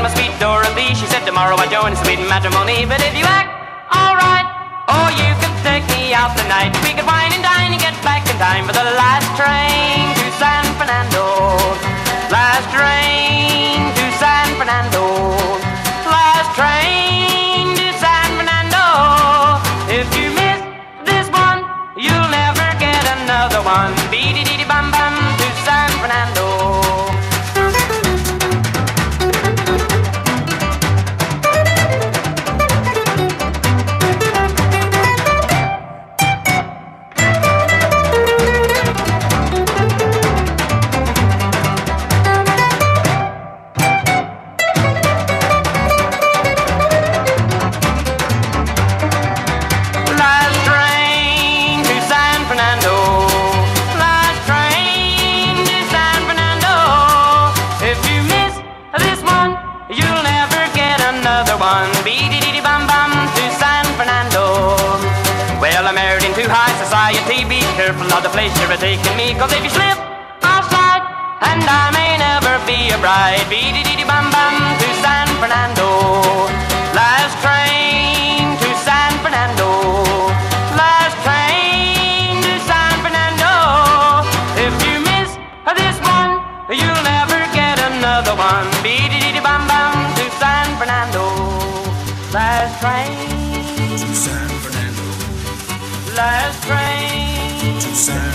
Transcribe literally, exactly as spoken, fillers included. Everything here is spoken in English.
my sweet Dorothy. She said tomorrow I'll join sweet matrimony. But if you act alright, oh, you can take me out tonight. We could wine and dine and get back in time for the last train to San Fernando. Last train to San Fernando. Last train to San Fernando. If you miss this one, you'll never get another one. Beady-dee-dee-bum-bum to San Fernando. Society, be careful of the place you're taking me, 'cause if you slip, I'll slide, and I may never be a bride. Beady-dee-dee-bum-bum to San Fernando. Last train to San Fernando. Last train to San Fernando. If you miss this one, you'll never get another one. Beady-dee-dee-bum-bum to San Fernando. Last train to San Fernando. Last train to San